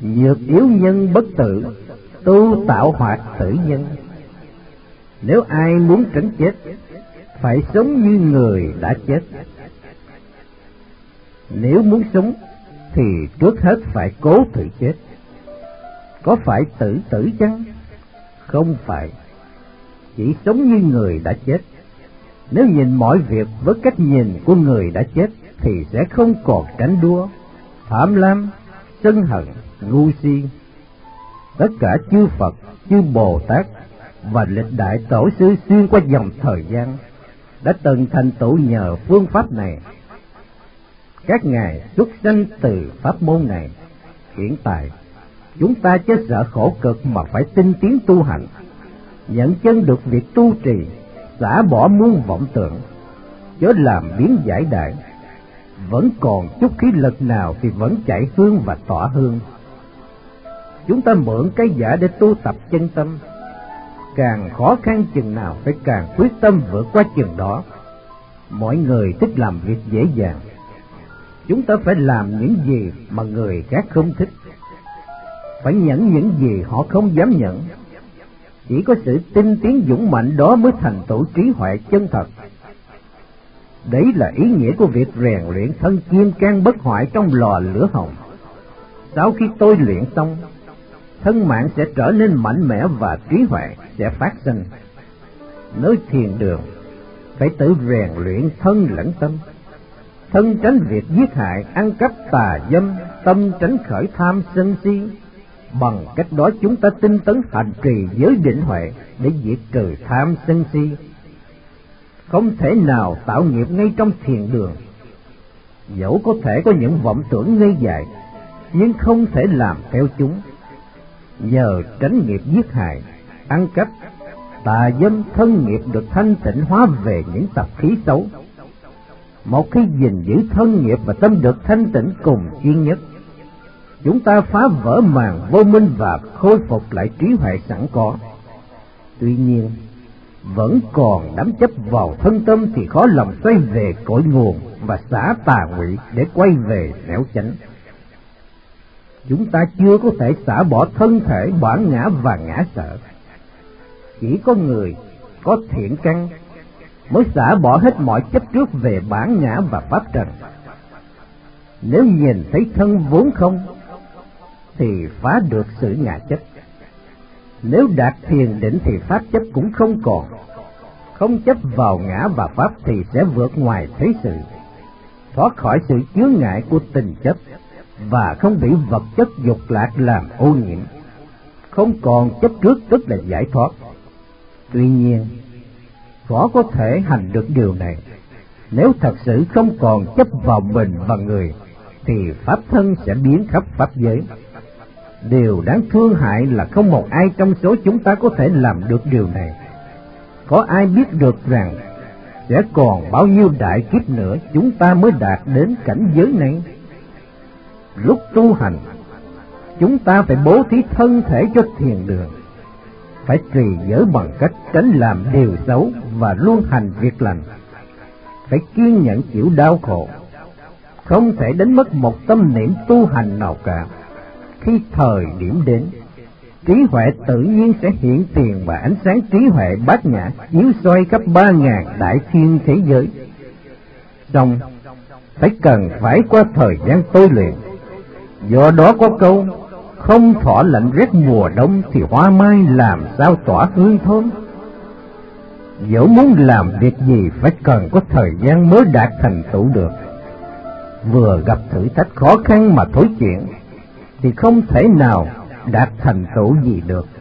Nhược yếu nhân bất tử, tu tạo hoạt tử nhân. Nếu ai muốn tránh chết, phải sống như người đã chết. Nếu muốn sống, thì trước hết phải cố thử chết. Có phải tự tử chăng? Không phải, chỉ sống như người đã chết. Nếu nhìn mọi việc với cách nhìn của người đã chết, thì sẽ không còn tranh đua, tham lam, sân hận, ngu si. Tất cả chư Phật, chư Bồ Tát và lịch đại tổ sư xuyên qua dòng thời gian đã từng thành tựu nhờ phương pháp này. Các ngài xuất sanh từ pháp môn này. Hiện tại chúng ta chớ sợ khổ cực mà phải tinh tiến tu hành, nhận chân được việc tu trì, xả bỏ muôn vọng tưởng, chớ làm biến giải đại. Vẫn còn chút khí lực nào thì vẫn chạy hương và tỏa hương. Chúng ta mượn cái giả để tu tập chân tâm. Càng khó khăn chừng nào phải càng quyết tâm vượt qua chừng đó. Mọi người thích làm việc dễ dàng. Chúng ta phải làm những gì mà người khác không thích, phải nhận những gì họ không dám nhận. Chỉ có sự tinh tiến dũng mạnh đó mới thành tựu trí huệ chân thật. Đấy là ý nghĩa của việc rèn luyện thân kiên can bất hoại trong lò lửa hồng. Sau khi tôi luyện xong, thân mạng sẽ trở nên mạnh mẽ và trí huệ sẽ phát sinh. Nơi thiền đường phải tự rèn luyện thân lẫn tâm. Thân tránh việc giết hại, ăn cắp tà dâm, tâm tránh khởi tham sân si. Bằng cách đó chúng ta tinh tấn hành trì giới định huệ để diệt trừ tham sân si. Không thể nào tạo nghiệp ngay trong thiền đường. Dẫu có thể có những vọng tưởng ngây dại, nhưng không thể làm theo chúng. Nhờ tránh nghiệp giết hại, ăn cắp, tà dâm, thân nghiệp được thanh tịnh hóa về những tập khí xấu. Một khi gìn giữ thân nghiệp và tâm được thanh tịnh cùng chuyên nhất, chúng ta phá vỡ màn vô minh và khôi phục lại trí huệ sẵn có. Tuy nhiên, vẫn còn đắm chấp vào thân tâm thì khó lòng xoay về cội nguồn và xả tà ngụy để quay về nẻo chánh. Chúng ta chưa có thể xả bỏ thân thể, bản ngã và ngã sợ. Chỉ có người có thiện căn mới xả bỏ hết mọi chấp trước về bản ngã và pháp trần. Nếu nhìn thấy thân vốn không, thì phá được sự ngã chấp. Nếu đạt thiền định thì pháp chấp cũng không còn. Không chấp vào ngã và pháp thì sẽ vượt ngoài thế sự, thoát khỏi sự chướng ngại của tình chấp và không bị vật chất dục lạc làm ô nhiễm. Không còn chấp trước tức là giải thoát. Tuy nhiên, khó có thể hành được điều này. Nếu thật sự không còn chấp vào mình và người, thì pháp thân sẽ biến khắp pháp giới. Điều đáng thương hại là không một ai trong số chúng ta có thể làm được điều này. Có ai biết được rằng sẽ còn bao nhiêu đại kiếp nữa chúng ta mới đạt đến cảnh giới này? Lúc tu hành, chúng ta phải bố thí thân thể cho thiền đường, phải trì giới bằng cách tránh làm điều xấu và luôn hành việc lành, phải kiên nhẫn chịu đau khổ, không thể đánh mất một tâm niệm tu hành nào cả. Khi thời điểm đến, trí huệ tự nhiên sẽ hiện tiền và ánh sáng trí huệ bát nhã chiếu soi khắp 3.000 đại thiên thế giới. Xong, phải qua thời gian tôi luyện. Do đó có câu, không thọ lạnh rét mùa đông thì hoa mai làm sao tỏa hương thơm. Dẫu muốn làm việc gì phải cần có thời gian mới đạt thành tựu được. Vừa gặp thử thách khó khăn mà thối chuyện thì không thể nào đạt thành tựu gì được.